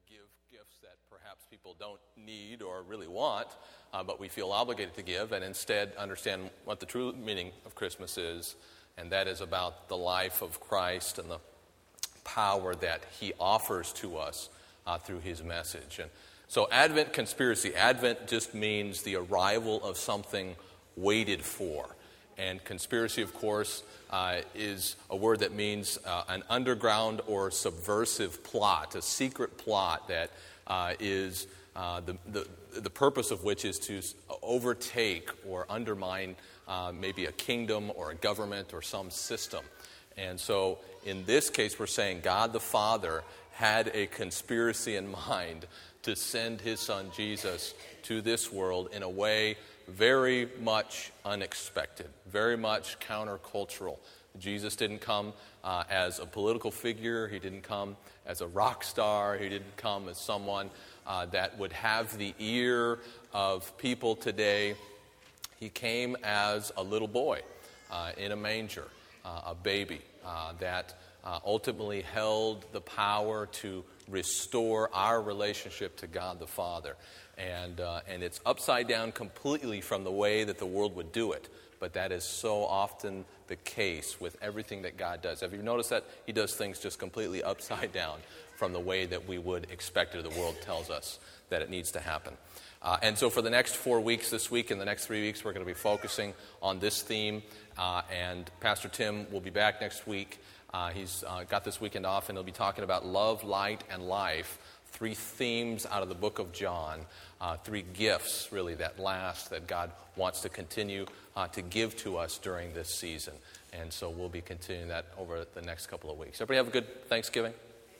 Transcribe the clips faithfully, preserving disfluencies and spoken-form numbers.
give gifts that perhaps people don't need or really want, uh, but we feel obligated to give, and instead understand what the true meaning of Christmas is, and that is about the life of Christ and the power that he offers to us uh, through his message. And so Advent conspiracy. Advent just means the arrival of something waited for. And conspiracy, of course, uh, is a word that means uh, an underground or subversive plot, a secret plot that uh, is uh, the, the the purpose of which is to overtake or undermine uh, maybe a kingdom or a government or some system. And so in this case, we're saying God the Father had a conspiracy in mind to send his son Jesus to this world in a way very much unexpected, very much countercultural. Jesus didn't come uh, as a political figure. He didn't come as a rock star. He didn't come as someone uh, that would have the ear of people today. He came as a little boy uh, in a manger, uh, a baby uh, that uh, ultimately held the power to restore our relationship to God the Father. And uh, and it's upside down completely from the way that the world would do it. But that is so often the case with everything that God does. Have you noticed that? He does things just completely upside down from the way that we would expect it, or the world tells us that it needs to happen. Uh, and so for the next four weeks, this week and the next three weeks, we're going to be focusing on this theme. Uh, and Pastor Tim will be back next week. Uh, he's uh, got this weekend off, and he'll be talking about love, light, and life. Three themes out of the book of John. Uh, three gifts, really, that last, that God wants to continue uh, to give to us during this season. And so we'll be continuing that over the next couple of weeks. Everybody have a good Thanksgiving?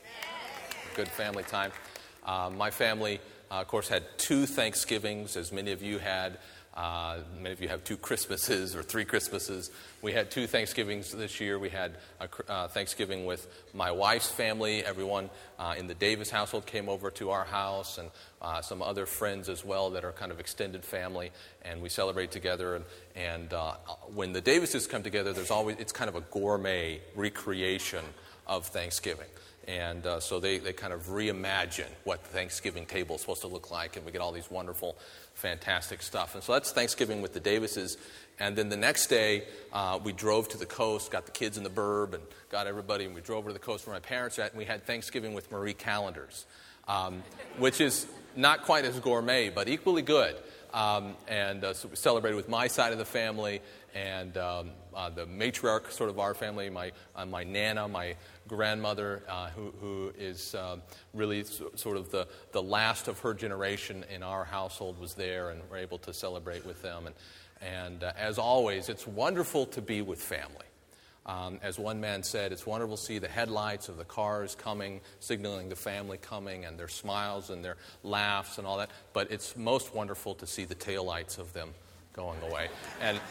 A good family time. Uh, my family, uh, of course, had two Thanksgivings, as many of you had. Uh, many of you have two Christmases or three Christmases. We had two Thanksgivings this year. We had a uh, Thanksgiving with my wife's family. Everyone uh, in the Davis household came over to our house, and uh, some other friends as well that are kind of extended family. And we celebrate together. And, and uh, when the Davises come together, there's always it's kind of a gourmet recreation of Thanksgiving. And uh, so they, they kind of reimagine what the Thanksgiving table is supposed to look like, and we get all these wonderful, fantastic stuff. And so that's Thanksgiving with the Davises. And then the next day, uh, we drove to the coast, got the kids in the burb, and got everybody, and we drove over to the coast where my parents are at, and we had Thanksgiving with Marie Callender's, um, which is not quite as gourmet, but equally good. Um, and uh, so we celebrated with my side of the family, and um, uh, the matriarch sort of our family, my uh, my Nana, my grandmother, uh, who who is uh, really so, sort of the, the last of her generation in our household, was there, and we're able to celebrate with them. And, and uh, as always, it's wonderful to be with family. Um, as one man said, it's wonderful to see the headlights of the cars coming, signaling the family coming, and their smiles and their laughs and all that. But it's most wonderful to see the taillights of them going away. And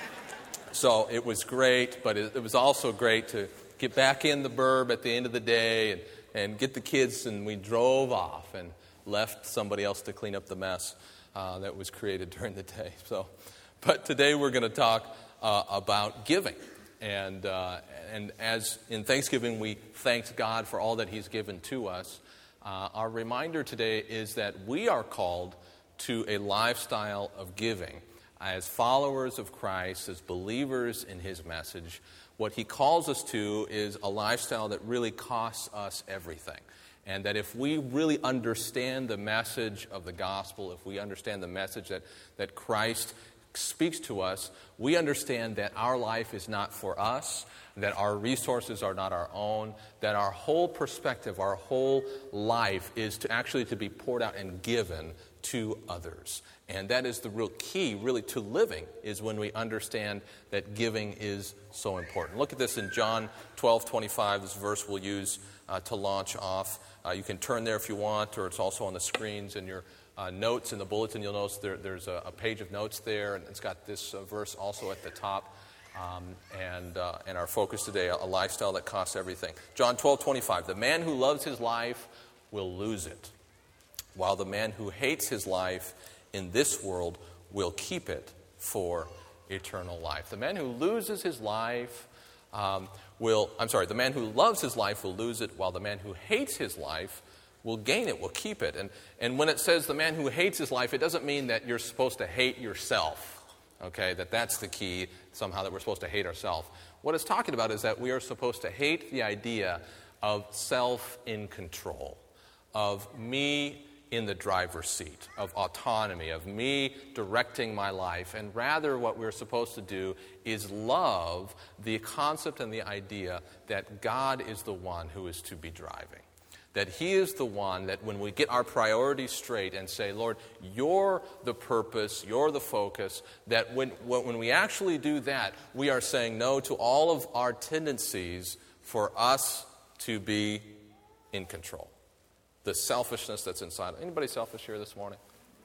so it was great, but it, it was also great to get back in the burb at the end of the day and, and get the kids, and we drove off and left somebody else to clean up the mess uh, that was created during the day. So, but today we're going to talk uh, about giving. And uh, and as in Thanksgiving we thanked God for all that he's given to us, uh, our reminder today is that we are called to a lifestyle of giving. As followers of Christ, as believers in his message, what he calls us to is a lifestyle that really costs us everything. And that if we really understand the message of the gospel, if we understand the message that, that Christ speaks to us, we understand that our life is not for us, that our resources are not our own, that our whole perspective, our whole life is to actually to be poured out and given to others. And that is the real key, really, to living, is when we understand that giving is so important. Look at this in John twelve twenty-five, this verse we'll use uh, to launch off. Uh, you can turn there if you want, or it's also on the screens in your Uh, notes in the bulletin. You'll notice there, there's a, a page of notes there, and it's got this uh, verse also at the top. Um, and uh, and our focus today, a, a lifestyle that costs everything. John twelve twenty-five. The man who loves his life will lose it, while the man who hates his life in this world will keep it for eternal life. The man who loses his life um, will. I'm sorry. The man who loves his life will lose it, while the man who hates his life we'll gain it, we'll keep it. And, and when it says the man who hates his life, it doesn't mean that you're supposed to hate yourself, okay, that that's the key somehow, that we're supposed to hate ourselves. What it's talking about is that we are supposed to hate the idea of self in control, of me in the driver's seat, of autonomy, of me directing my life. And rather what we're supposed to do is love the concept and the idea that God is the one who is to be driving. That He is the one that when we get our priorities straight and say, Lord, you're the purpose, you're the focus, that when, when we actually do that, we are saying no to all of our tendencies for us to be in control. The selfishness that's inside. Anybody selfish here this morning?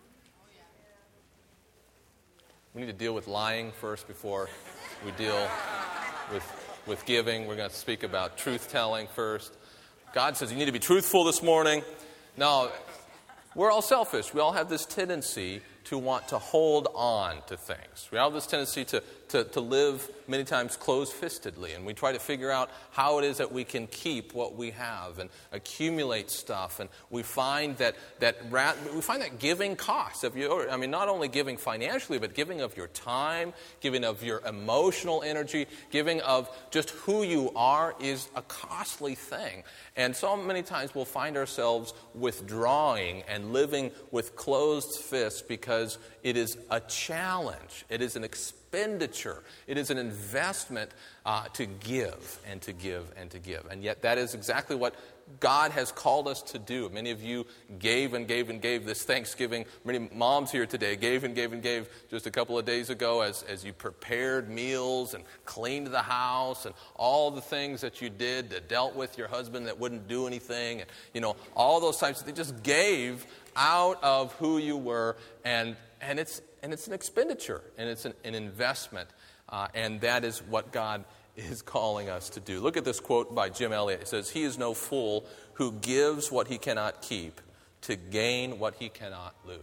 We need to deal with lying first before we deal with, with giving. We're going to speak about truth-telling first. God says you need to be truthful this morning. Now, we're all selfish. We all have this tendency to want to hold on to things. We have this tendency to, to, to live many times closed-fistedly, and we try to figure out how it is that we can keep what we have and accumulate stuff. And we find that that rat, we find that giving costs. If you, I mean, not only giving financially, but giving of your time, giving of your emotional energy, giving of just who you are is a costly thing. And so many times we'll find ourselves withdrawing and living with closed fists because it is a challenge. It is an expenditure. It is an investment uh, to give and to give and to give. And yet that is exactly what God has called us to do. Many of you gave and gave and gave this Thanksgiving. Many moms here today gave and gave and gave just a couple of days ago as, as you prepared meals and cleaned the house and all the things that you did that dealt with your husband that wouldn't do anything. And, you know, all those types. They just gave out of who you were, and and it's and it's an expenditure, and it's an, an investment, uh, and that is what God is calling us to do. Look at this quote by Jim Elliot. It says, "He is no fool who gives what he cannot keep to gain what he cannot lose."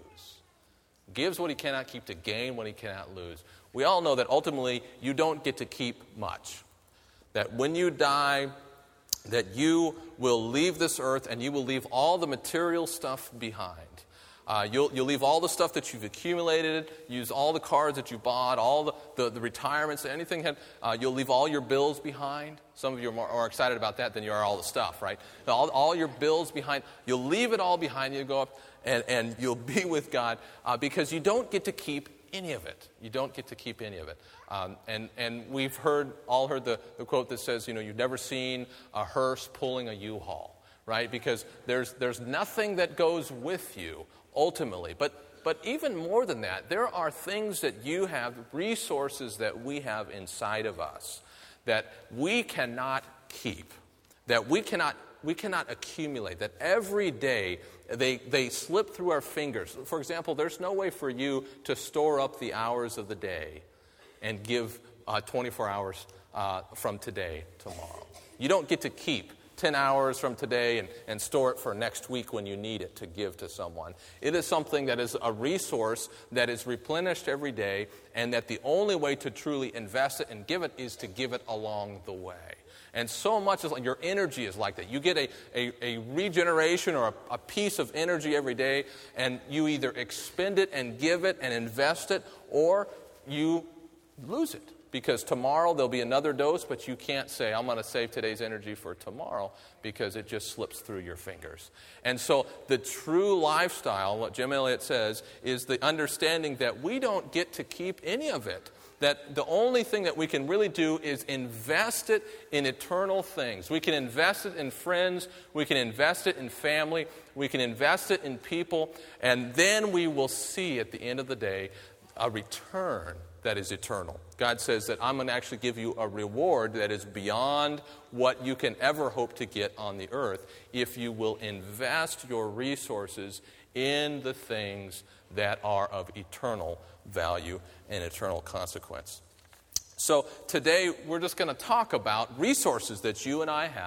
Gives what he cannot keep to gain what he cannot lose. We all know that ultimately you don't get to keep much. That when you die, that you will leave this earth and you will leave all the material stuff behind. Uh, you'll, you'll leave all the stuff that you've accumulated, use all the cars that you bought, all the, the, the retirements, anything. Uh, you'll leave all your bills behind. Some of you are more, more excited about that than you are all the stuff, right? All, all your bills behind. You'll leave it all behind. You go up and, and you'll be with God uh, because you don't get to keep any of it. You don't get to keep any of it. Um, and, and we've heard, all heard the, the quote that says, you know, you've never seen a hearse pulling a U-Haul, right? Because there's there's nothing that goes with you ultimately. But but even more than that, there are things that you have, resources that we have inside of us that we cannot keep, that we cannot we cannot accumulate, that every day they they slip through our fingers. For example, there's no way for you to store up the hours of the day and give uh, twenty-four hours uh, from today tomorrow. You don't get to keep ten hours from today and, and store it for next week when you need it to give to someone. It is something that is a resource that is replenished every day, and that the only way to truly invest it and give it is to give it along the way. And so much is like your energy is like that. You get a, a, a regeneration or a, a piece of energy every day, and you either expend it and give it and invest it, or you lose it. Because tomorrow there'll be another dose, but you can't say, I'm going to save today's energy for tomorrow, because it just slips through your fingers. And so the true lifestyle, what Jim Elliot says, is the understanding that we don't get to keep any of it. That the only thing that we can really do is invest it in eternal things. We can invest it in friends. We can invest it in family. We can invest it in people. And then we will see at the end of the day a return that is eternal. God says that I'm going to actually give you a reward that is beyond what you can ever hope to get on the earth if you will invest your resources in the things that are of eternal value and eternal consequence. So today we're just going to talk about resources that you and I have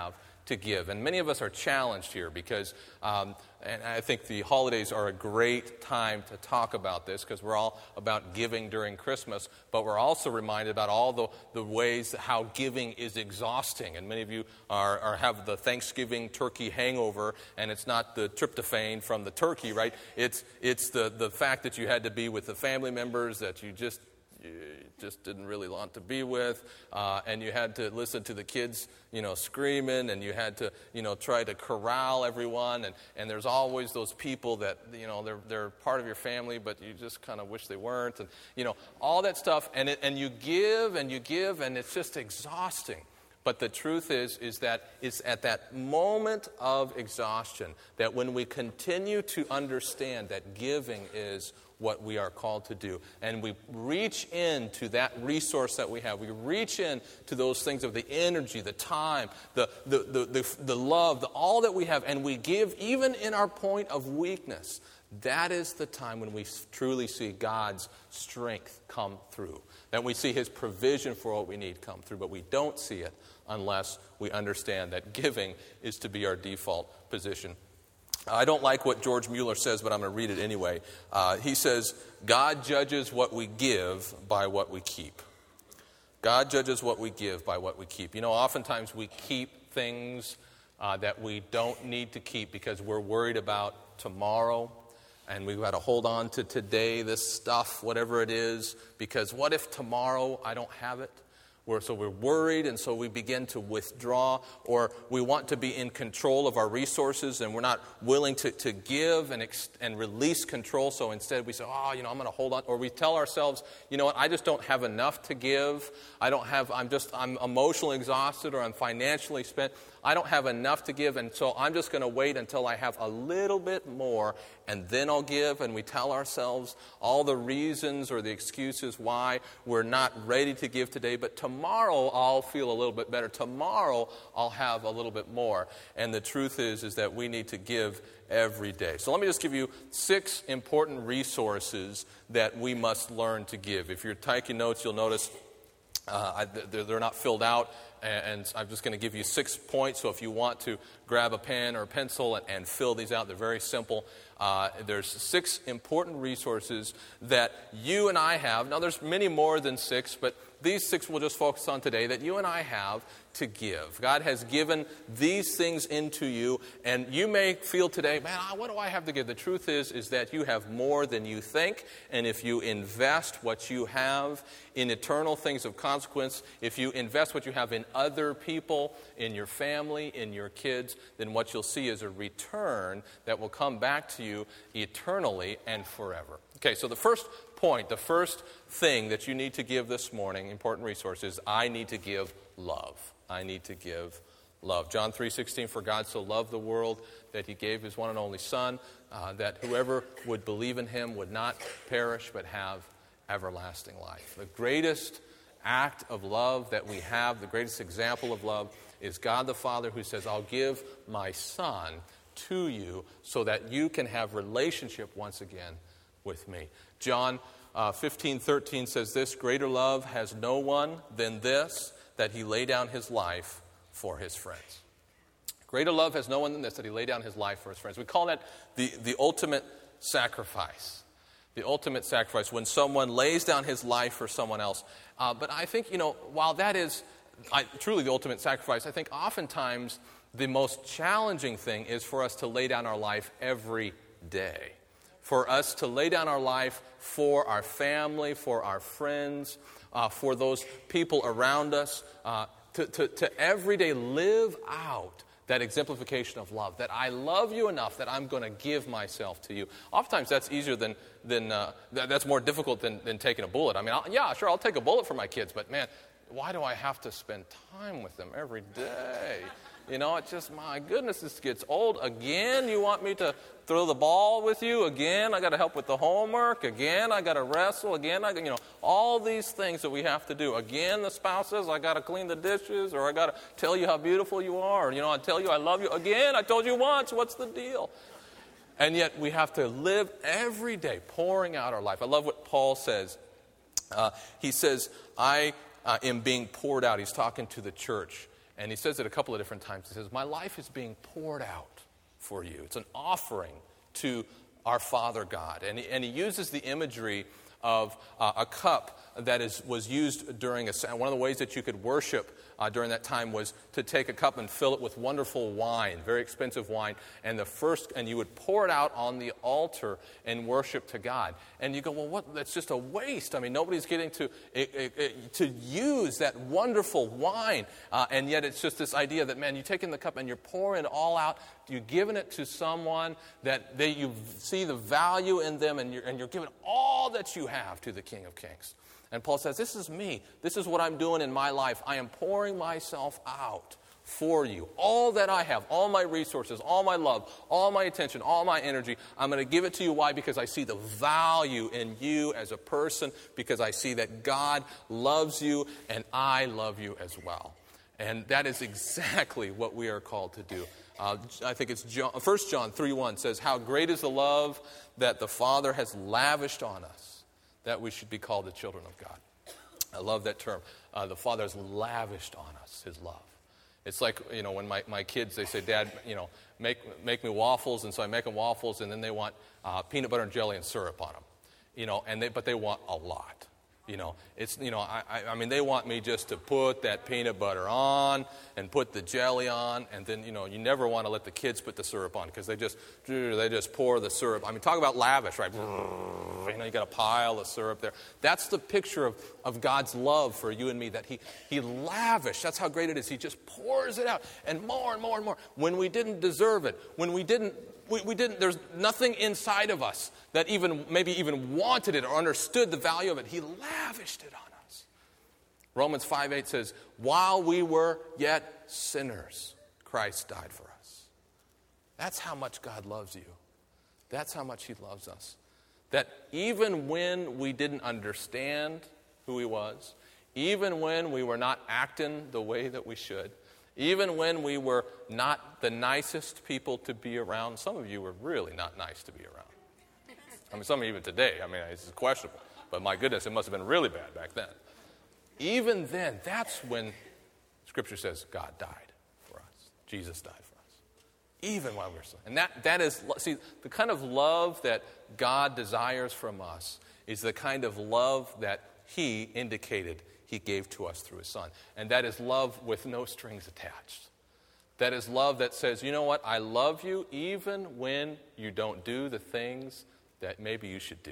to give. And many of us are challenged here because, um, and I think the holidays are a great time to talk about this because we're all about giving during Christmas, but we're also reminded about all the, the ways how giving is exhausting. And many of you are, are have the Thanksgiving turkey hangover, and it's not the tryptophan from the turkey, right? It's it's the, the fact that you had to be with the family members that you just you just didn't really want to be with, uh, and you had to listen to the kids, you know, screaming, and you had to, you know, try to corral everyone, and, and there's always those people that, you know, they're they're part of your family, but you just kind of wish they weren't, and, you know, all that stuff, and it, and you give, and you give, and it's just exhausting. But the truth is, is that it's at that moment of exhaustion that when we continue to understand that giving is what we are called to do, and we reach into that resource that we have, we reach in to those things of the energy, the time, the the the the, the love, the, all that we have, and we give even in our point of weakness. That is the time when we truly see God's strength come through, that we see His provision for what we need come through, but we don't see it unless we understand that giving is to be our default position. I don't like what George Mueller says, but I'm going to read it anyway. Uh, he says, God judges what we give by what we keep. God judges what we give by what we keep. You know, oftentimes we keep things uh, that we don't need to keep because we're worried about tomorrow. And we've got to hold on to today, this stuff, whatever it is, because what if tomorrow I don't have it? We're, so we're worried, and so we begin to withdraw, or we want to be in control of our resources, and we're not willing to, to give and ex, and release control. So instead we say, oh, you know, I'm going to hold on. Or we tell ourselves, you know what, I just don't have enough to give. I don't have, I'm just, I'm emotionally exhausted, or I'm financially spent. I don't have enough to give, and so I'm just going to wait until I have a little bit more, and then I'll give. And we tell ourselves all the reasons or the excuses why we're not ready to give today, but tomorrow I'll feel a little bit better. Tomorrow I'll have a little bit more. And the truth is, is that we need to give every day. So let me just give you six important resources that we must learn to give. If you're taking notes, you'll notice uh, they're, they're not filled out. And I'm just going to give you six points, so if you want to grab a pen or a pencil and, and fill these out, they're very simple. Uh, there's six important resources that you and I have. Now, there's many more than six, but these six we'll just focus on today that you and I have to give. God has given these things into you, and you may feel today, man, what do I have to give? The truth is, is that you have more than you think, and if you invest what you have in eternal things of consequence, if you invest what you have in other people, in your family, in your kids, then what you'll see is a return that will come back to you eternally and forever. Okay, so the first point, the first thing that you need to give this morning, important resource, is I need to give love. I need to give love. John three sixteen, for God so loved the world that He gave His one and only Son, uh, that whoever would believe in Him would not perish but have everlasting life. The greatest act of love that we have, the greatest example of love, is God the Father, who says, I'll give my Son to you so that you can have relationship once again with me. John uh, fifteen thirteen says this, greater love has no one than this, that He lay down His life for His friends. Greater love has no one than this, that He lay down His life for His friends. We call that the, the ultimate sacrifice. The ultimate sacrifice, when someone lays down his life for someone else. Uh, but I think, you know, while that is I, truly the ultimate sacrifice, I think oftentimes the most challenging thing is for us to lay down our life every day. For us to lay down our life for our family, for our friends, uh, for those people around us, uh, to, to, to every day live out that exemplification of love, that I love you enough that I'm going to give myself to you. Oftentimes that's easier than, than uh, th- that's more difficult than, than taking a bullet. I mean, I'll, yeah, sure, I'll take a bullet for my kids, but man, why do I have to spend time with them every day? You know, it's just, my goodness, this gets old. Again, you want me to throw the ball with you? Again, I got to help with the homework. Again, I got to wrestle. Again, I got, you know, all these things that we have to do. Again, the spouse says, I got to clean the dishes, or I got to tell you how beautiful you are. Or, you know, I tell you I love you. Again, I told you once. What's the deal? And yet we have to live every day pouring out our life. I love what Paul says. Uh, he says, I uh, am being poured out. He's talking to the church. And he says it a couple of different times. He says, my life is being poured out for you. It's an offering to our Father God. And he, and he uses the imagery of uh, a cup that is was used during a... One of the ways that you could worship uh, during that time was to take a cup and fill it with wonderful wine, very expensive wine, and the first and you would pour it out on the altar in worship to God. And you go, well, what? That's just a waste. I mean, nobody's getting to it, it, it, to use that wonderful wine, uh, and yet it's just this idea that, man, you take in the cup and you're pouring it all out. You're giving it to someone that they, you see the value in them, and you're, and you're giving all that you have to the King of Kings. And Paul says, this is me. This is what I'm doing in my life. I am pouring myself out for you. All that I have, all my resources, all my love, all my attention, all my energy, I'm going to give it to you. Why? Because I see the value in you as a person, because I see that God loves you and I love you as well. And that is exactly what we are called to do. Uh, I think it's John, First John three one says, how great is the love that the Father has lavished on us, that we should be called the children of God. I love that term. Uh, the Father has lavished on us His love. It's like, you know, when my, my kids, they say, Dad, you know, make make me waffles, and so I make them waffles, and then they want uh, peanut butter and jelly and syrup on them, you know, and they but they want a lot. You know, it's, you know, I, I mean, they want me just to put that peanut butter on and put the jelly on, and then, you know, you never want to let the kids put the syrup on because they just, they just pour the syrup. I mean, talk about lavish, right? You know, you got a pile of syrup there. That's the picture of, of God's love for you and me, that he, he lavished. That's how great it is. He just pours it out, and more and more and more. When we didn't deserve it, when we didn't, We, we didn't, there's nothing inside of us that even, maybe even wanted it or understood the value of it. He lavished it on us. Romans five eight says, while we were yet sinners, Christ died for us. That's how much God loves you. That's how much He loves us. That even when we didn't understand who He was, even when we were not acting the way that we should, even when we were not the nicest people to be around. Some of you were really not nice to be around. I mean, some of you even today. I mean, it's questionable. But my goodness, it must have been really bad back then. Even then, that's when Scripture says God died for us. Jesus died for us. Even while we were still. And that, that is, see, the kind of love that God desires from us is the kind of love that He indicated He gave to us through His Son. And that is love with no strings attached. That is love that says, you know what, I love you even when you don't do the things that maybe you should do.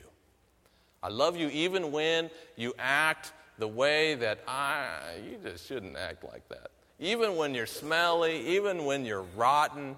I love you even when you act the way that I, you just shouldn't act like that. Even when you're smelly, even when you're rotten,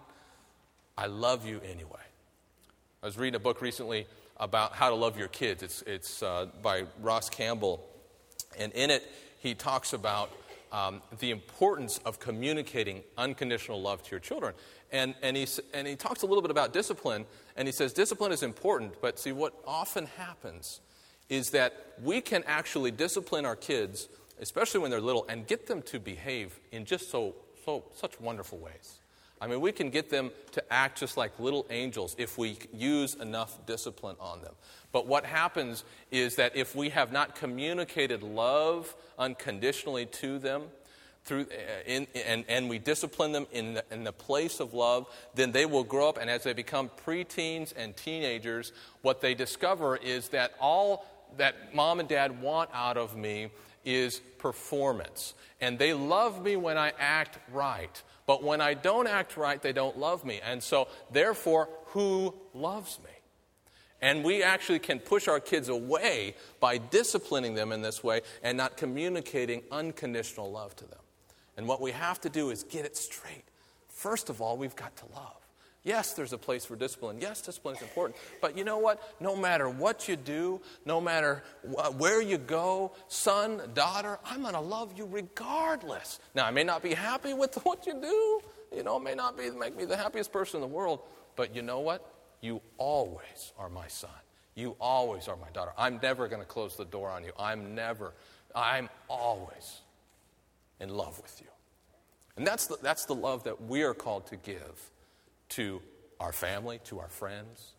I love you anyway. I was reading a book recently about how to love your kids. It's, it's uh, by Ross Campbell. And in it, he talks about um, the importance of communicating unconditional love to your children. And, and, he, and he talks a little bit about discipline, and he says discipline is important, but see, what often happens is that we can actually discipline our kids, especially when they're little, and get them to behave in just so, so such wonderful ways. I mean, we can get them to act just like little angels if we use enough discipline on them. But what happens is that if we have not communicated love unconditionally to them, through uh, in, and, and we discipline them in the, in the place of love, then they will grow up, and as they become preteens and teenagers, what they discover is that all that mom and dad want out of me is performance. And they love me when I act right. But when I don't act right, they don't love me. And so, therefore, who loves me? And we actually can push our kids away by disciplining them in this way and not communicating unconditional love to them. And what we have to do is get it straight. First of all, we've got to love. Yes, there's a place for discipline. Yes, discipline is important. But you know what? No matter what you do, no matter wh- where you go, son, daughter, I'm going to love you regardless. Now, I may not be happy with what you do. You know, it may not be make me the happiest person in the world. But you know what? You always are my son. You always are my daughter. I'm never going to close the door on you. I'm never, I'm always in love with you. And that's the, that's the love that we are called to give to our family, to our friends.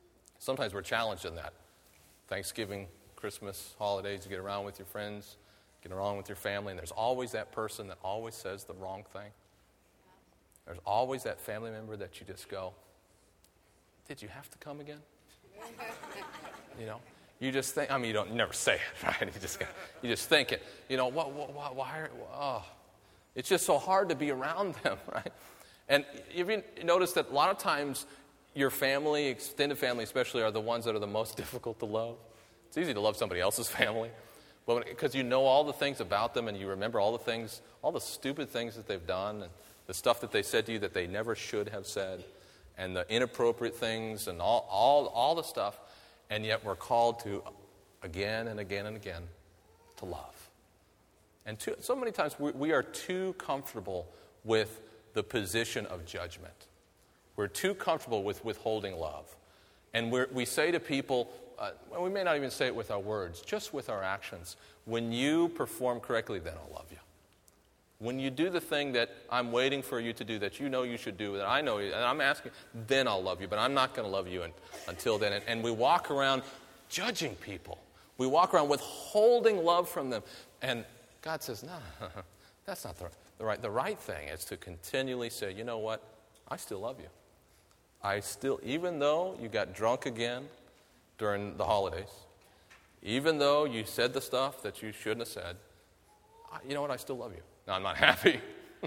Sometimes we're challenged in that. Thanksgiving, Christmas, holidays, you get around with your friends. getting along with your family, and there's always that person that always says the wrong thing. There's always that family member that you just go, did you have to come again? You know, you just think, I mean, you don't you never say it, right? You just you just think it. You know, what, what, why, why are, oh, it's just so hard to be around them, right? And you notice that a lot of times your family, extended family especially, are the ones that are the most difficult to love. It's easy to love somebody else's family, but because you know all the things about them and you remember all the things, all the stupid things that they've done and the stuff that they said to you that they never should have said, and the inappropriate things and all, all, all the stuff, and yet we're called to, again and again and again, to love. And too, so many times we, we are too comfortable with the position of judgment. We're too comfortable with withholding love. And we're, we say to people, uh, well, we may not even say it with our words, just with our actions, when you perform correctly, then I'll love you. When you do the thing that I'm waiting for you to do, that you know you should do, that I know, and I'm asking, then I'll love you, but I'm not going to love you in, until then. And, and we walk around judging people. We walk around withholding love from them. And God says, no, that's not the, the right. The right thing is to continually say, you know what? I still love you. I still, even though you got drunk again during the holidays, even though you said the stuff that you shouldn't have said, you know what? I still love you. Now, I'm not happy,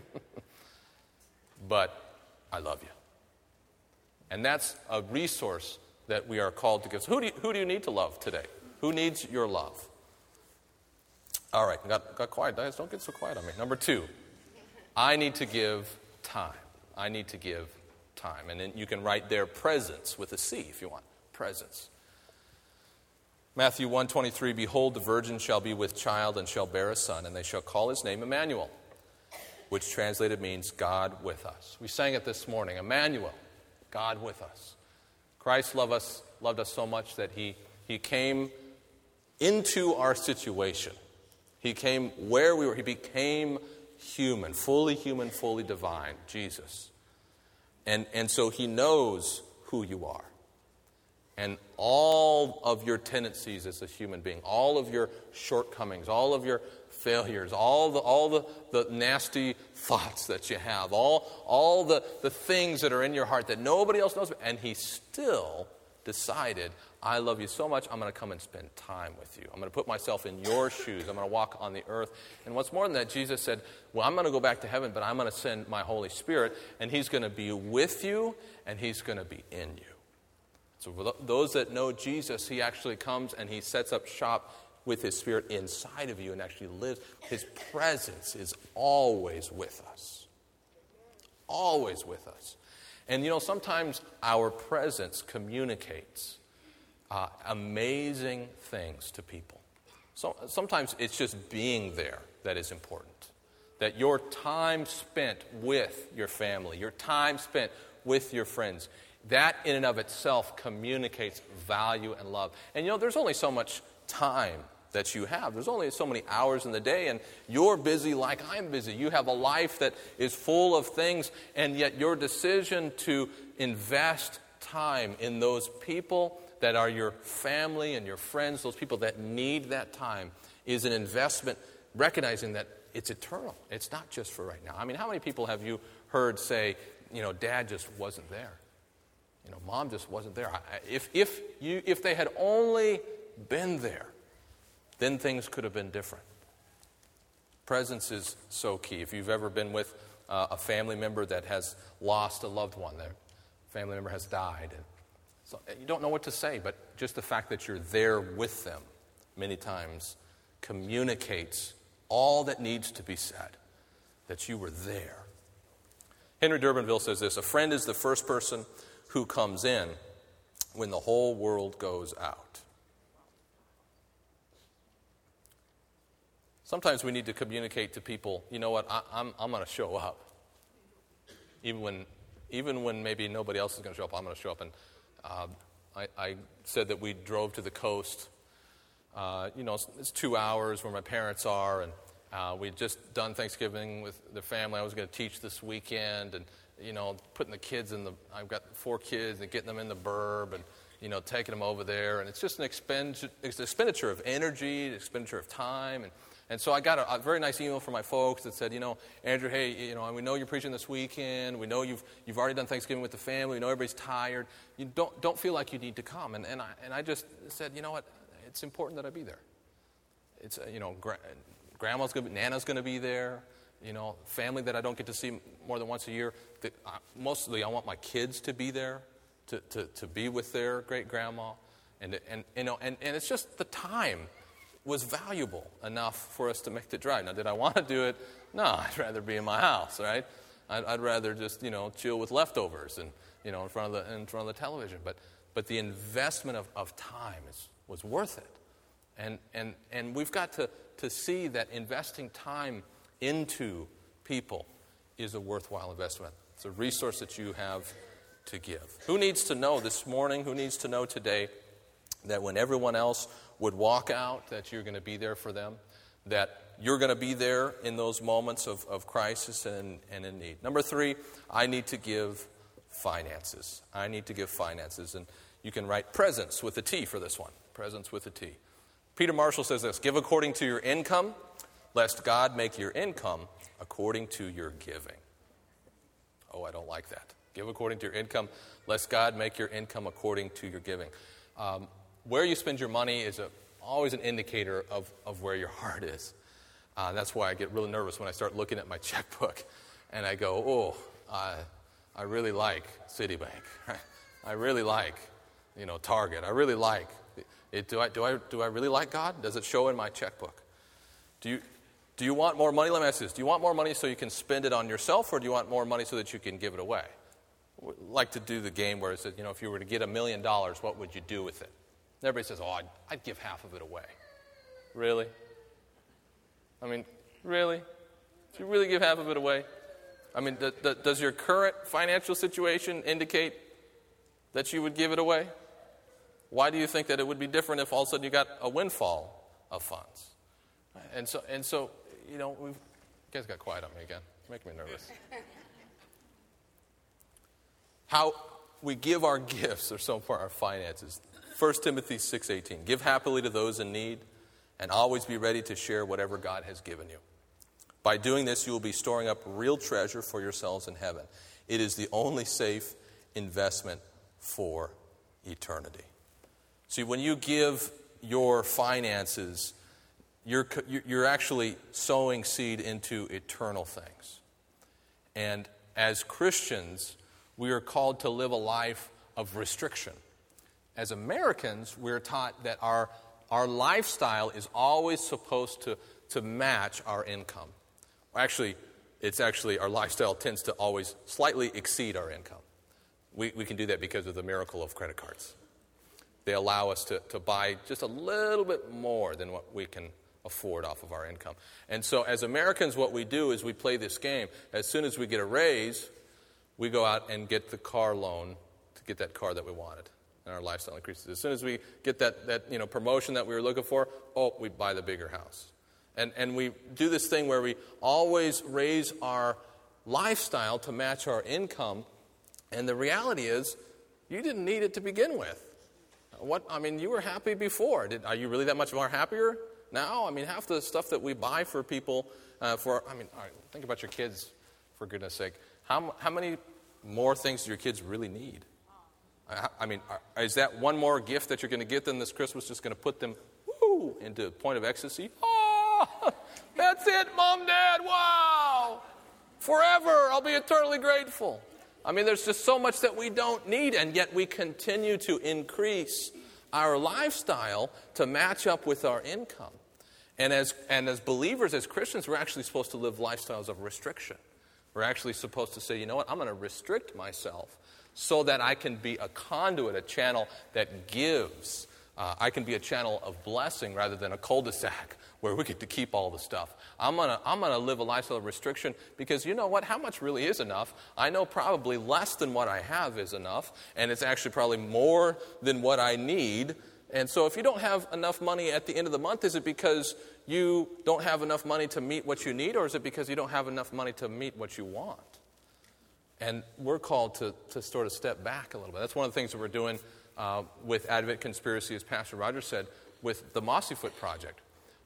but I love you. And that's a resource that we are called to give. So who do you, who do you need to love today? Who needs your love? All right, got, got quiet. Guys, don't get so quiet on me. Number two, I need to give time. I need to give time. And then you can write there presence with a C if you want. Presence. Matthew one twenty-three, behold, the virgin shall be with child and shall bear a son, and they shall call his name Emmanuel, which translated means God with us. We sang it this morning, Emmanuel, God with us. Christ loved us, loved us so much that he, he came into our situation. He came where we were. He became human, fully human, fully divine, Jesus. And, and so he knows who you are. And all of your tendencies as a human being, all of your shortcomings, all of your failures, all the all the, the nasty thoughts that you have, all, all the, the things that are in your heart that nobody else knows about. And he still decided, I love you so much, I'm going to come and spend time with you. I'm going to put myself in your shoes. I'm going to walk on the earth. And what's more than that, Jesus said, well, I'm going to go back to heaven, but I'm going to send my Holy Spirit, and he's going to be with you, and he's going to be in you. So for those that know Jesus, he actually comes and he sets up shop with his Spirit inside of you and actually lives. His presence is always with us. Always with us. And, you know, sometimes our presence communicates uh, amazing things to people. So sometimes it's just being there that is important. That your time spent with your family, your time spent with your friends, that in and of itself communicates value and love. And you know, there's only so much time that you have. There's only so many hours in the day, and you're busy like I'm busy. You have a life that is full of things, and yet your decision to invest time in those people that are your family and your friends, those people that need that time, is an investment, recognizing that it's eternal. It's not just for right now. I mean, how many people have you heard say, you know, Dad just wasn't there? You know, Mom just wasn't there. I, if if you if they had only been there, then things could have been different. Presence is so key. If you've ever been with uh, a family member that has lost a loved one, their family member has died, and so you don't know what to say, but just the fact that you're there with them many times communicates all that needs to be said, that you were there. Henry Durbinville says this, a friend is the first person who comes in when the whole world goes out. Sometimes we need to communicate to people, you know what, I, I'm, I'm going to show up. Even when, even when maybe nobody else is going to show up, I'm going to show up. And uh, I, I said that we drove to the coast. Uh, you know, it's, it's two hours where my parents are, and uh, we'd just done Thanksgiving with the family. I was going to teach this weekend, and you know, putting the kids in the, I've got four kids and getting them in the burb and, you know, taking them over there. And it's just an expenditure, it's an expenditure of energy, an expenditure of time. And, And so I got a, a very nice email from my folks that said, you know, Andrew, hey, you know, we know you're preaching this weekend. We know you've you've already done Thanksgiving with the family. We know everybody's tired. You don't don't feel like you need to come. And and I and I just said, you know what? It's important that I be there. It's uh, you know, gra- grandma's gonna be, Nana's going to be there. You know, family that I don't get to see more than once a year. That I, mostly, I want my kids to be there, to to, to be with their great grandma, and and you know, and, and it's just the time was valuable enough for us to make the drive. Now, did I want to do it? No, I'd rather be in my house, right? I'd, I'd rather just, you know, chill with leftovers and, you know, in front of the in front of the television. But but the investment of, of time is, was worth it. And and and we've got to, to see that investing time into people is a worthwhile investment. It's a resource that you have to give. Who needs to know this morning, who needs to know today that when everyone else would walk out, that you're going to be there for them, that you're going to be there in those moments of, of crisis and, and in need. Number three, I need to give finances. I need to give finances. And you can write presents with a T for this one. Presents with a T. Peter Marshall says this, give according to your income, lest God make your income according to your giving. Oh, I don't like that. Give according to your income, lest God make your income according to your giving. Um, where you spend your money is a, always an indicator of, of where your heart is. Uh, that's why I get really nervous when I start looking at my checkbook and I go, oh, uh, I really like Citibank. I really like, you know, Target. I really like it. Do I do I do I really like God? Does it show in my checkbook? Do you do you want more money? Let me ask you this: do you want more money so you can spend it on yourself, or do you want more money so that you can give it away? We like to do the game where it says, you know, if you were to get a million dollars, what would you do with it? And everybody says, oh, I'd, I'd give half of it away. Really? I mean, really? Do you really give half of it away? I mean, th- th- does your current financial situation indicate that you would give it away? Why do you think that it would be different if all of a sudden you got a windfall of funds? And so, and so, you know, we've, you guys got quiet on me again. Make me nervous. How we give our gifts, or so far our finances. First Timothy six eighteen, give happily to those in need, and always be ready to share whatever God has given you. By doing this, you will be storing up real treasure for yourselves in heaven. It is the only safe investment for eternity. See, when you give your finances, you're, you're actually sowing seed into eternal things. And as Christians, we are called to live a life of restriction. As Americans, we're taught that our, our lifestyle is always supposed to, to match our income. Actually, it's actually, our lifestyle tends to always slightly exceed our income. We, we can do that because of the miracle of credit cards. They allow us to, to buy just a little bit more than what we can afford off of our income. And so as Americans, what we do is we play this game. As soon as we get a raise, we go out and get the car loan to get that car that we wanted. And our lifestyle increases. As soon as we get that, that you know promotion that we were looking for, oh, we buy the bigger house. And and we do this thing where we always raise our lifestyle to match our income. And the reality is, you didn't need it to begin with. What I mean, you were happy before. Did, are you really that much more happier now? I mean, half the stuff that we buy for people, uh, for I mean, all right, think about your kids, for goodness sake. How how many more things do your kids really need? I, I mean, are, is that one more gift that you're going to get them this Christmas just going to put them woo, into a point of ecstasy? Oh, that's it, Mom, Dad, wow! Forever, I'll be eternally grateful. I mean, there's just so much that we don't need, and yet we continue to increase our lifestyle to match up with our income. And as and as believers, as Christians, we're actually supposed to live lifestyles of restriction. We're actually supposed to say, you know what, I'm going to restrict myself so that I can be a conduit, a channel that gives. Uh, I can be a channel of blessing rather than a cul-de-sac where we get to keep all the stuff. I'm going to I'm gonna live a lifestyle of restriction because you know what? How much really is enough? I know probably less than what I have is enough, and it's actually probably more than what I need. And so if you don't have enough money at the end of the month, is it because you don't have enough money to meet what you need, or is it because you don't have enough money to meet what you want? And we're called to, to sort of step back a little bit. That's one of the things that we're doing uh, with Advent Conspiracy, as Pastor Roger said, with the Mossy Foot Project.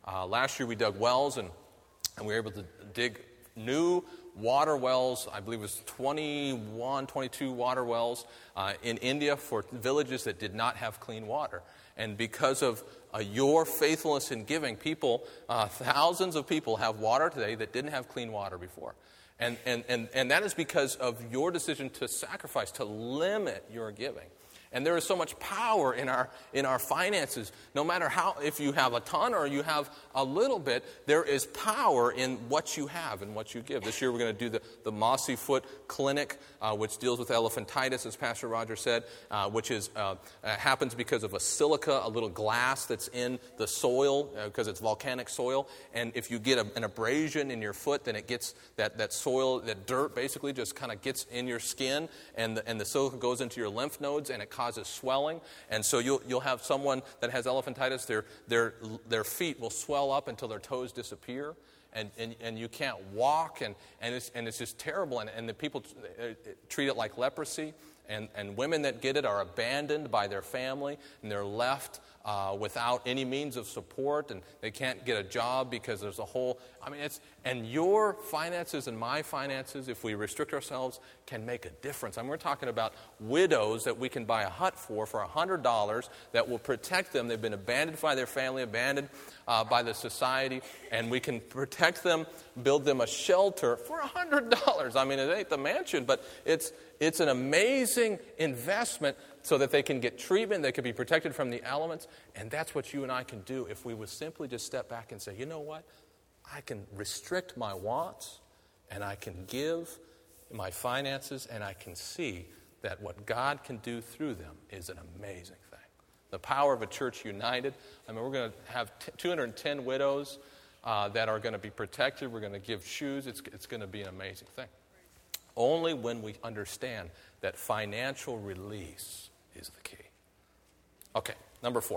Uh, last year we dug wells, and, and we were able to dig new water wells. I believe it was twenty-one, twenty-two water wells uh, in India for villages that did not have clean water. And because of uh, your faithfulness in giving, people, uh, thousands of people have water today that didn't have clean water before. And, and, and, and that is because of your decision to sacrifice, to limit your giving. And there is so much power in our in our finances. No matter how, if you have a ton or you have a little bit, there is power in what you have and what you give. This year we're going to do the, the Mossy Foot Clinic, uh, which deals with elephantitis, as Pastor Roger said, uh, which is uh, uh, happens because of a silica, a little glass that's in the soil, uh, because it's volcanic soil. And if you get a, an abrasion in your foot, then it gets, that, that soil, that dirt basically just kind of gets in your skin, and the, and the silica goes into your lymph nodes, and it causes causes swelling, and so you'll you'll have someone that has elephantitis. Their their their feet will swell up until their toes disappear, and and, and you can't walk, and and it's and it's just terrible. And and the people treat it like leprosy, and and women that get it are abandoned by their family, and they're left uh, without any means of support, and they can't get a job because there's a whole. I mean, it's and your finances and my finances, if we restrict ourselves, can make a difference. I mean, we're talking about widows that we can buy a hut for for one hundred dollars that will protect them. They've been abandoned by their family, abandoned uh, by the society, and we can protect them, build them a shelter for one hundred dollars. I mean, it ain't the mansion, but it's it's an amazing investment so that they can get treatment, they can be protected from the elements, and that's what you and I can do if we would simply just step back and say, you know what? I can restrict my wants, and I can give my finances, and I can see that what God can do through them is an amazing thing. The power of a church united. I mean, we're going to have t- two hundred ten widows uh, that are going to be protected. We're going to give shoes. It's, it's going to be an amazing thing. Only when we understand that financial release is the key. Okay, number four.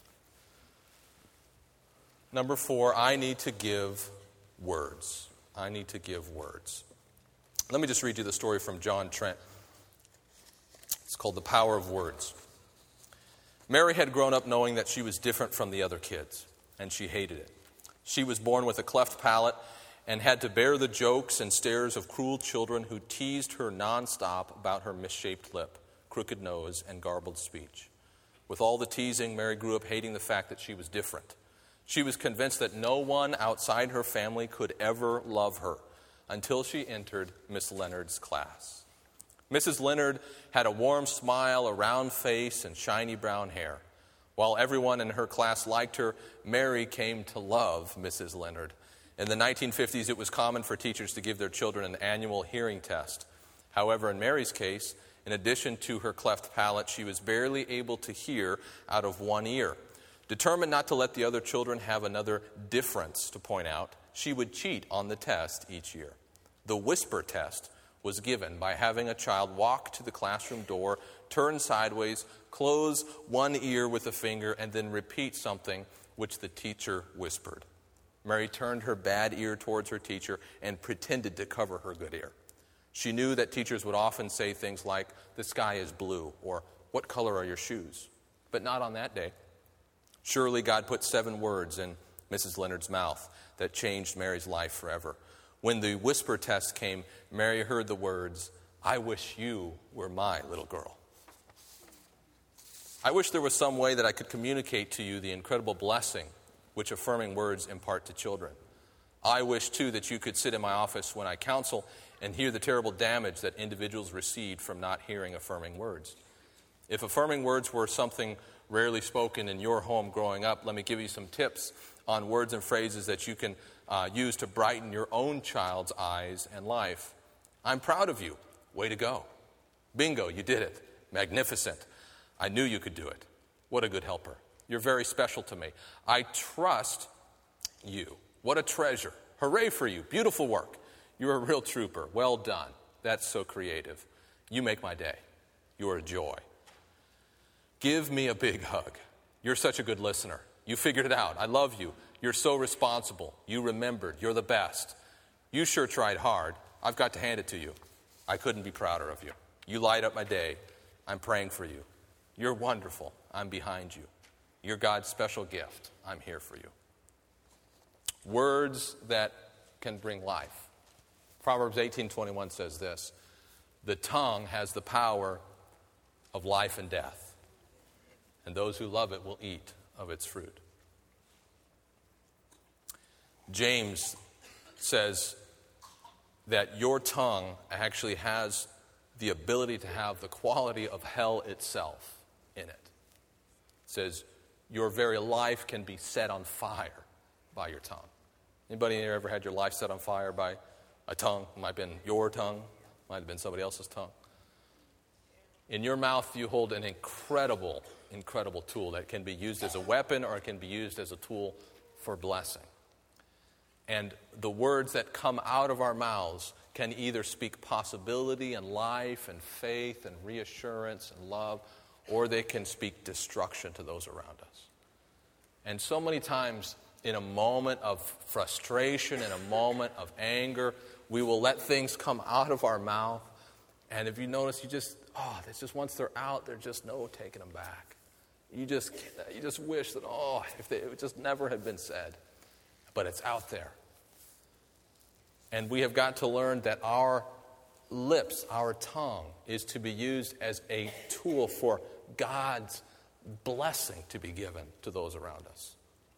Number four, I need to give words. I need to give words. Let me just read you the story from John Trent. It's called The Power of Words. Mary had grown up knowing that she was different from the other kids, and she hated it. She was born with a cleft palate and had to bear the jokes and stares of cruel children who teased her nonstop about her misshaped lip, crooked nose, and garbled speech. With all the teasing, Mary grew up hating the fact that she was different. She was convinced that no one outside her family could ever love her until she entered Miss Leonard's class. Missus Leonard had a warm smile, a round face, and shiny brown hair. While everyone in her class liked her, Mary came to love Missus Leonard. In the nineteen fifties, it was common for teachers to give their children an annual hearing test. However, in Mary's case, in addition to her cleft palate, she was barely able to hear out of one ear. Determined not to let the other children have another difference to point out, she would cheat on the test each year. The whisper test was given by having a child walk to the classroom door, turn sideways, close one ear with a finger, and then repeat something which the teacher whispered. Mary turned her bad ear towards her teacher and pretended to cover her good ear. She knew that teachers would often say things like, "The sky is blue," or "What color are your shoes?" But not on that day. Surely God put seven words in Missus Leonard's mouth that changed Mary's life forever. When the whisper test came, Mary heard the words, "I wish you were my little girl." I wish there was some way that I could communicate to you the incredible blessing which affirming words impart to children. I wish, too, that you could sit in my office when I counsel and hear the terrible damage that individuals received from not hearing affirming words. If affirming words were something rarely spoken in your home growing up, let me give you some tips on words and phrases that you can uh, use to brighten your own child's eyes and life. I'm proud of you. Way to go. Bingo, you did it. Magnificent. I knew you could do it. What a good helper. You're very special to me. I trust you. What a treasure. Hooray for you. Beautiful work. You're a real trooper. Well done. That's so creative. You make my day. You're a joy. Give me a big hug. You're such a good listener. You figured it out. I love you. You're so responsible. You remembered. You're the best. You sure tried hard. I've got to hand it to you. I couldn't be prouder of you. You light up my day. I'm praying for you. You're wonderful. I'm behind you. You're God's special gift. I'm here for you. words that can bring life. Proverbs eighteen twenty-one says this, the tongue has the power of life and death, and those who love it will eat of its fruit. James says that your tongue actually has the ability to have the quality of hell itself in it. It says your very life can be set on fire by your tongue. Anybody here ever had your life set on fire by a tongue? It might have been your tongue, might have been somebody else's tongue. In your mouth, you hold an incredible, incredible tool that can be used as a weapon or it can be used as a tool for blessing. And the words that come out of our mouths can either speak possibility and life and faith and reassurance and love, or they can speak destruction to those around us. And so many times, in a moment of frustration, in a moment of anger, we will let things come out of our mouth. And if you notice, you just, oh, it's just once they're out, there's just no taking them back. You just, you just wish that, oh, if they, it just never had been said. But it's out there. And we have got to learn that our lips, our tongue, is to be used as a tool for God's blessing to be given to those around us.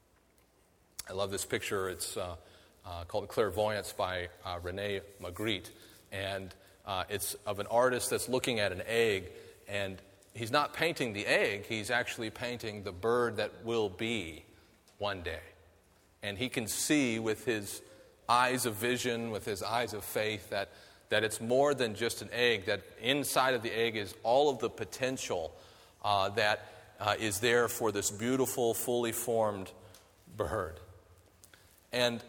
I love this picture. It's uh, uh, called Clairvoyance by uh, Rene Magritte. And uh, it's of an artist that's looking at an egg. And he's not painting the egg. He's actually painting the bird that will be one day. And he can see with his eyes of vision, with his eyes of faith, that, that it's more than just an egg, that inside of the egg is all of the potential uh, that uh, is there for this beautiful, fully formed bird. And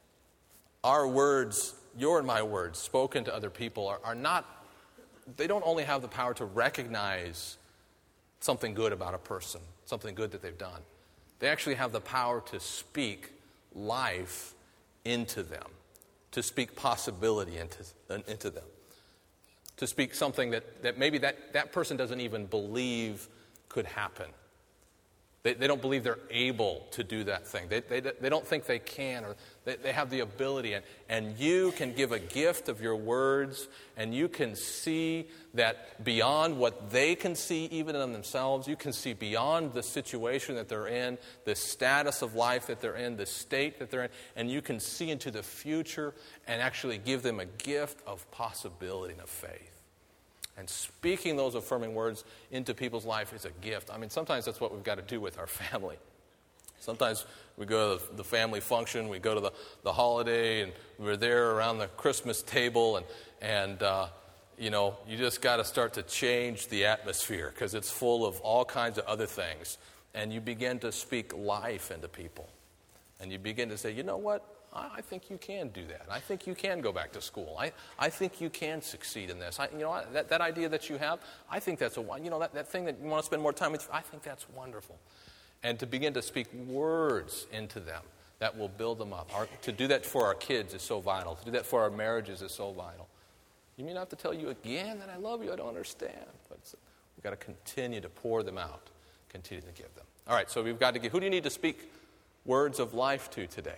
our words, your and my words, spoken to other people are, are not, they don't only have the power to recognize something good about a person, something good that they've done. They actually have the power to speak life into them, to speak possibility into, into them, to speak something that, that maybe that, that person doesn't even believe could happen. They, they don't believe they're able to do that thing. They, they, they don't think they can, or they, they have the ability. And, and you can give a gift of your words, and you can see that beyond what they can see even in themselves, you can see beyond the situation that they're in, the status of life that they're in, the state that they're in, and you can see into the future and actually give them a gift of possibility and of faith. And speaking those affirming words into people's life is a gift. I mean, sometimes that's what we've got to do with our family. Sometimes we go to the family function, we go to the, the holiday, and we're there around the Christmas table, and, and uh, you know, you just got to start to change the atmosphere because it's full of all kinds of other things. And you begin to speak life into people. And you begin to say, you know what? I think you can do that. I think you can go back to school. I, I think you can succeed in this. I, you know, that, that idea that you have, I think that's a, you know, that, that thing that you want to spend more time with, I think that's wonderful. And to begin to speak words into them that will build them up. Our, to do that for our kids is so vital. To do that for our marriages is so vital. You may not have to tell you again that I love you, I don't understand. But we've got to continue to pour them out, continue to give them. All right, so we've got to give, who do you need to speak words of life to today?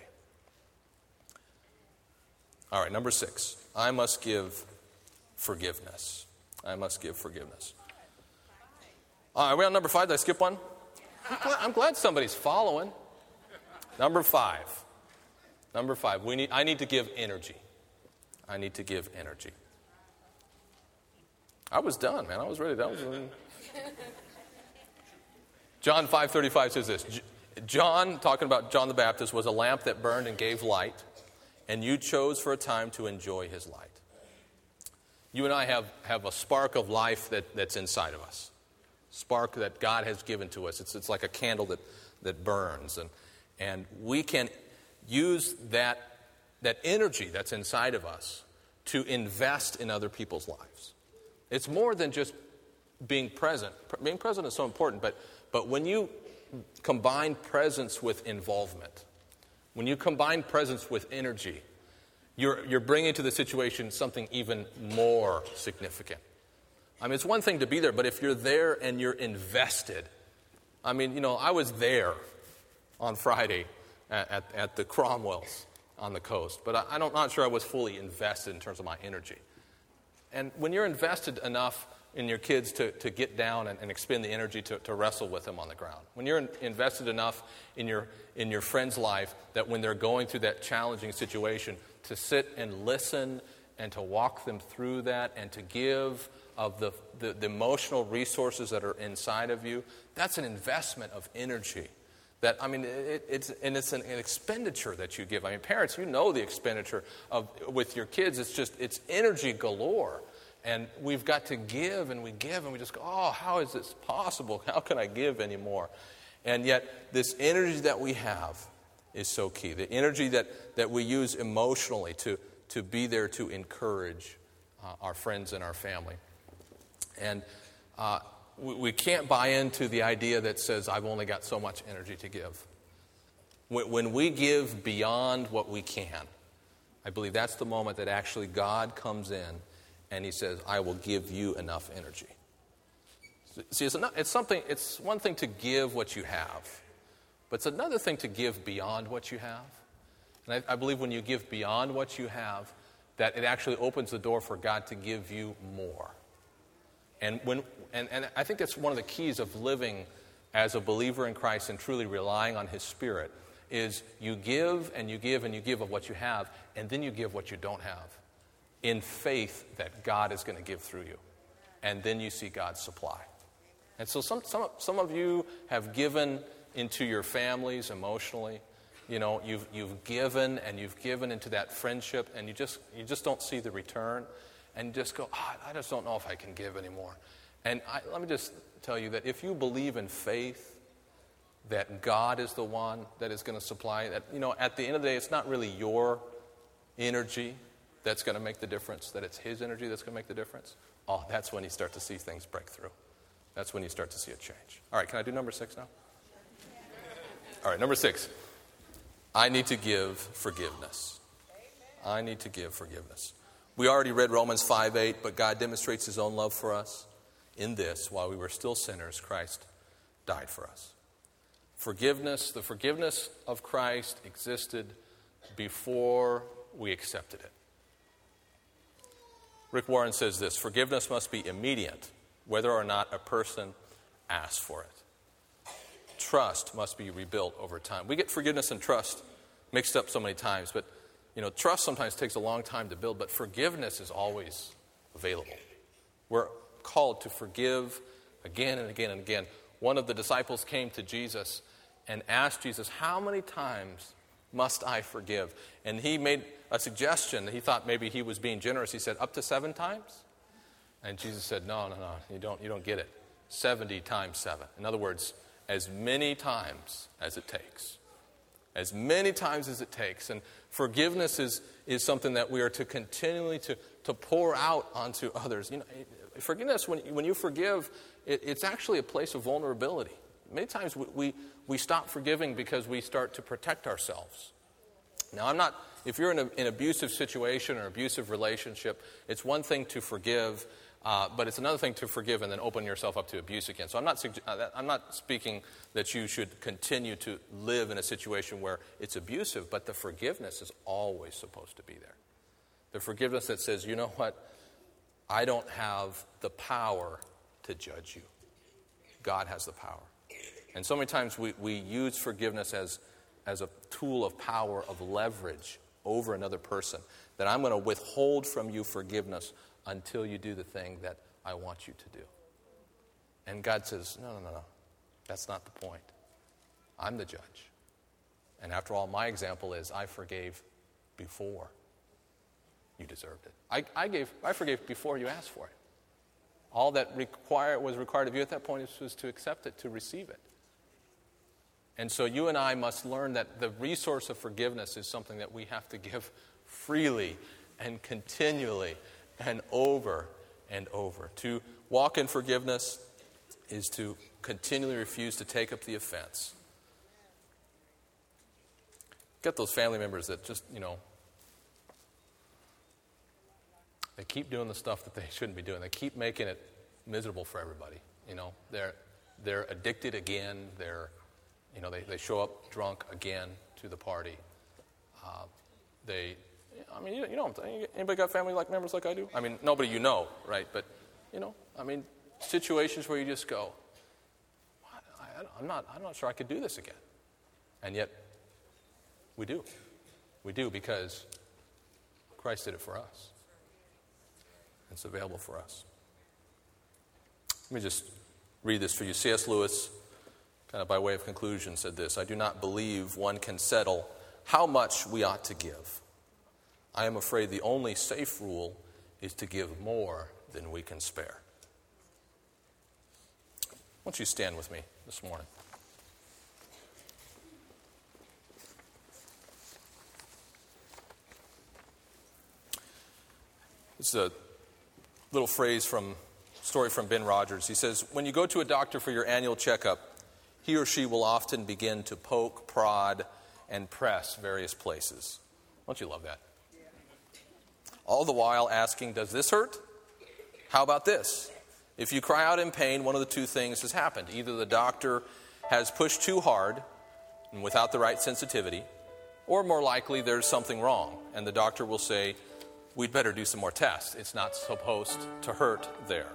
All right, number six, I must give forgiveness. I must give forgiveness. All right, are we on number five? Did I skip one? I'm glad, I'm glad somebody's following. Number five. Number five, we need. I need to give energy. I need to give energy. I was done, man. I was ready. That was really... John five thirty-five says this. John, talking about John the Baptist, was a lamp that burned and gave light. And you chose for a time to enjoy his light. You and I have, have a spark of life that, that's inside of us. Spark that God has given to us. It's, it's like a candle that, that burns. And, and we can use that, that energy that's inside of us to invest in other people's lives. It's more than just being present. Being present is so important, but, but when you combine presence with involvement, when you combine presence with energy, you're, you're bringing to the situation something even more significant. I mean, it's one thing to be there, but if you're there and you're invested, I mean, you know, I was there on Friday at, at, at the Cromwells on the coast, but I, I'm not sure I was fully invested in terms of my energy. And when you're invested enough in your kids to, to get down and, and expend the energy to, to wrestle with them on the ground, when you're in, invested enough in your in your friend's life that when they're going through that challenging situation, to sit and listen and to walk them through that and to give of the, the, the emotional resources that are inside of you, that's an investment of energy. That, I mean, it, it's and it's an, an expenditure that you give. I mean, parents, you know the expenditure of with your kids. It's just, it's energy galore. And we've got to give, and we give, and we just go, oh, how is this possible? How can I give anymore? And yet, this energy that we have is so key. The energy that, that we use emotionally to, to be there to encourage uh, our friends and our family. And uh, we, we can't buy into the idea that says, I've only got so much energy to give. When, when we give beyond what we can, I believe that's the moment that actually God comes in and he says, I will give you enough energy. See, it's, enough, it's something. It's one thing to give what you have, but it's another thing to give beyond what you have. And I, I believe when you give beyond what you have, that it actually opens the door for God to give you more. And when and, and I think that's one of the keys of living as a believer in Christ and truly relying on his Spirit, is you give and you give and you give of what you have, and then you give what you don't have, in faith that God is going to give through you. And then you see God's supply. And so some, some, some of you have given into your families emotionally. You know, you've, you've given and you've given into that friendship, and you just, you just don't see the return. And you just go, oh, I just don't know if I can give anymore. And I, let me just tell you that if you believe in faith that God is the one that is going to supply, that, you know, at the end of the day, it's not really your energy that's going to make the difference, that it's his energy that's going to make the difference, oh, that's when you start to see things break through. That's when you start to see a change. All right, can I do number six now? All right, number six. I need to give forgiveness. I need to give forgiveness. We already read Romans five eight, but God demonstrates his own love for us in this: while we were still sinners, Christ died for us. Forgiveness, the forgiveness of Christ existed before we accepted it. Rick Warren says this: forgiveness must be immediate, whether or not a person asks for it. Trust must be rebuilt over time. We get forgiveness and trust mixed up so many times, but you know, trust sometimes takes a long time to build, but forgiveness is always available. We're called to forgive again and again and again. One of the disciples came to Jesus and asked Jesus, how many times must I forgive? And he made a suggestion. He thought maybe he was being generous. He said, up to seven times? And Jesus said, no, no, no, you don't, you don't get it. seventy times seven. In other words, as many times as it takes. As many times as it takes. And forgiveness is, is something that we are to continually to, to pour out onto others. You know, forgiveness, when, when you forgive, it, it's actually a place of vulnerability. Many times we, we, we stop forgiving because we start to protect ourselves. Now, I'm not, if you're in a, an abusive situation or abusive relationship, it's one thing to forgive, uh, but it's another thing to forgive and then open yourself up to abuse again. So I'm not, I'm not speaking that you should continue to live in a situation where it's abusive, but the forgiveness is always supposed to be there. The forgiveness that says, you know what, I don't have the power to judge you. God has the power. And so many times we, we use forgiveness as, as a tool of power, of leverage over another person, that I'm going to withhold from you forgiveness until you do the thing that I want you to do. And God says, no, no, no, no. That's not the point. I'm the judge. And after all, my example is I forgave before you deserved it. I, I gave, I forgave before you asked for it. All that require, was required of you at that point was to accept it, to receive it. And so you and I must learn that the resource of forgiveness is something that we have to give freely and continually and over and over. To walk in forgiveness is to continually refuse to take up the offense. Get those family members that just, you know, they keep doing the stuff that they shouldn't be doing. They keep making it miserable for everybody. You know, they're they're addicted again. They're, you know, they, they show up drunk again to the party. Uh, they, I mean, you, you know, anybody got family like members like I do? I mean, nobody you know, right? But, you know, I mean, situations where you just go, I, I, I'm not, I'm not sure I could do this again. And yet, we do. We do because Christ did it for us. It's available for us. Let me just read this for you. C S Lewis, kind of by way of conclusion, said this: I do not believe one can settle how much we ought to give. I am afraid the only safe rule is to give more than we can spare. Won't you stand with me this morning? This is a little phrase from story from Ben Rogers. He says, when you go to a doctor for your annual checkup, he or she will often begin to poke, prod, and press various places. Don't you love that? All the while asking, does this hurt? How about this? If you cry out in pain, one of the two things has happened. Either the doctor has pushed too hard and without the right sensitivity, or more likely there's something wrong, and the doctor will say, we'd better do some more tests. It's not supposed to hurt there.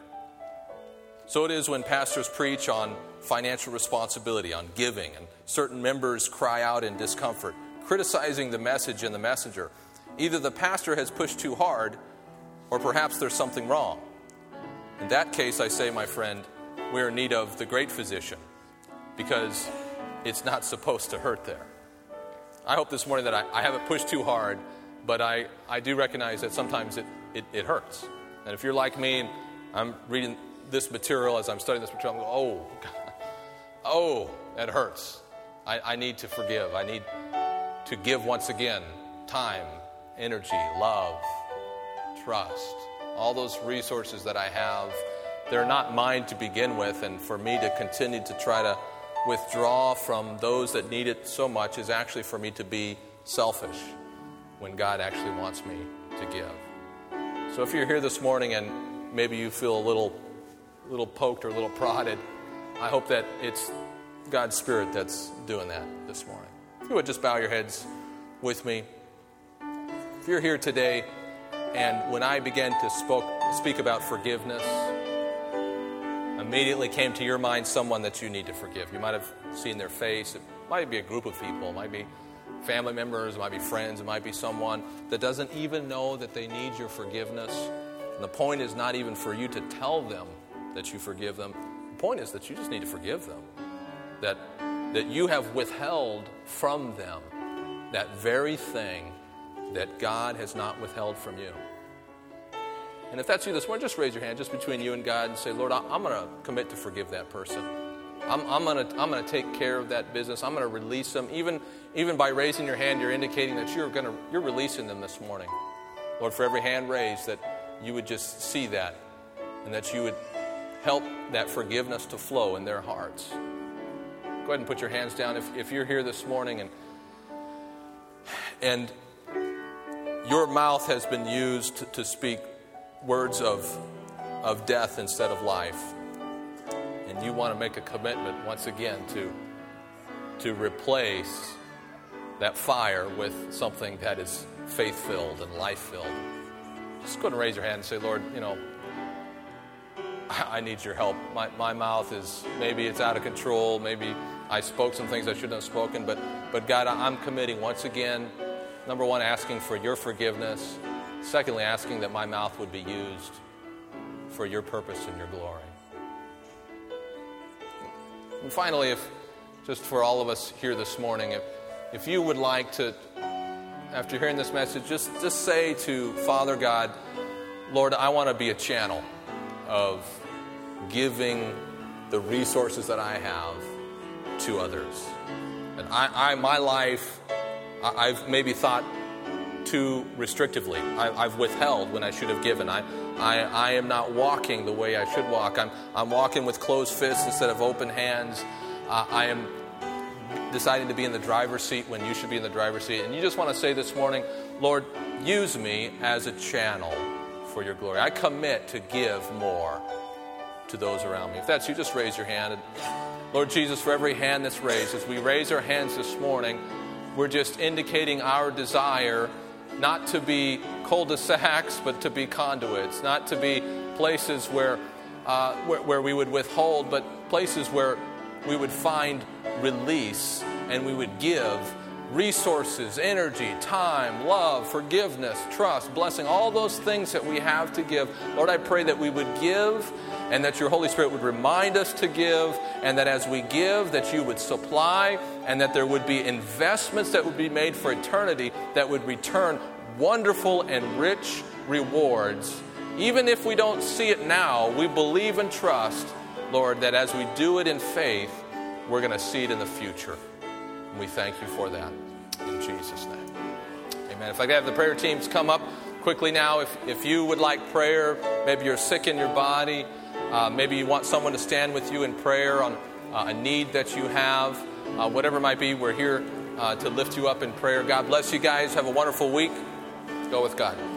So it is when pastors preach on financial responsibility, on giving, and certain members cry out in discomfort, criticizing the message and the messenger. Either the pastor has pushed too hard, or perhaps there's something wrong. In that case, I say, my friend, we're in need of the great physician, because it's not supposed to hurt there. I hope this morning that I, I haven't pushed too hard, but I, I do recognize that sometimes it, it, it hurts. And if you're like me and I'm reading this material as I'm studying this material, I'm going, oh, God, oh, that hurts. I, I need to forgive. I need to give once again time, energy, love, trust. All those resources that I have, they're not mine to begin with, and for me to continue to try to withdraw from those that need it so much is actually for me to be selfish when God actually wants me to give. So if you're here this morning and maybe you feel a little, little poked or a little prodded, I hope that it's God's Spirit that's doing that this morning. If you would just bow your heads with me. If you're here today and when I began to spoke, speak about forgiveness, immediately came to your mind someone that you need to forgive. You might have seen their face. It might be a group of people. It might be family members. It might be friends. It might be someone that doesn't even know that they need your forgiveness. And the point is not even for you to tell them that you forgive them. The point is that you just need to forgive them. That, that you have withheld from them that very thing that God has not withheld from you. And if that's you this morning, just raise your hand just between you and God and say, Lord, I'm going to commit to forgive that person. I'm, I'm going to I'm going to take care of that business. I'm going to release them. Even, even by raising your hand, you're indicating that you're going to you're releasing them this morning. Lord, for every hand raised, that you would just see that and that you would help that forgiveness to flow in their hearts. Go ahead and put your hands down if, if you're here this morning and and your mouth has been used to, to speak words of of death instead of life. And you want to make a commitment once again to to replace that fire with something that is faith-filled and life-filled. Just go ahead and raise your hand and say, Lord, you know, I need your help. My my mouth is, maybe it's out of control. Maybe I spoke some things I shouldn't have spoken. But, but God, I'm committing once again, number one, asking for your forgiveness. Secondly, asking that my mouth would be used for your purpose and your glory. And finally, if just for all of us here this morning, if, if you would like to, after hearing this message, just, just say to Father God, Lord, I want to be a channel of giving the resources that I have to others. And I, I my life, I, I've maybe thought too restrictively. I, I've withheld when I should have given. I, I, I am not walking the way I should walk. I'm, I'm walking with closed fists instead of open hands. Uh, I am deciding to be in the driver's seat when you should be in the driver's seat. And you just want to say this morning, Lord, use me as a channel for your glory. I commit to give more to those around me. If that's you, just raise your hand. And Lord Jesus, for every hand that's raised, as we raise our hands this morning, we're just indicating our desire not to be cul-de-sacs, but to be conduits, not to be places where, uh, where, where we would withhold, but places where we would find release and we would give resources, energy, time, love, forgiveness, trust, blessing, all those things that we have to give. Lord, I pray that we would give and that your Holy Spirit would remind us to give, and that as we give, that you would supply, and that there would be investments that would be made for eternity that would return wonderful and rich rewards. Even if we don't see it now, we believe and trust, Lord, that as we do it in faith, we're going to see it in the future. And we thank you for that. In Jesus' name. Amen. If I could have the prayer teams come up quickly now. If, if you would like prayer, maybe you're sick in your body, uh, maybe you want someone to stand with you in prayer on uh, a need that you have, uh, whatever it might be, we're here uh, to lift you up in prayer. God bless you guys. Have a wonderful week. Go with God.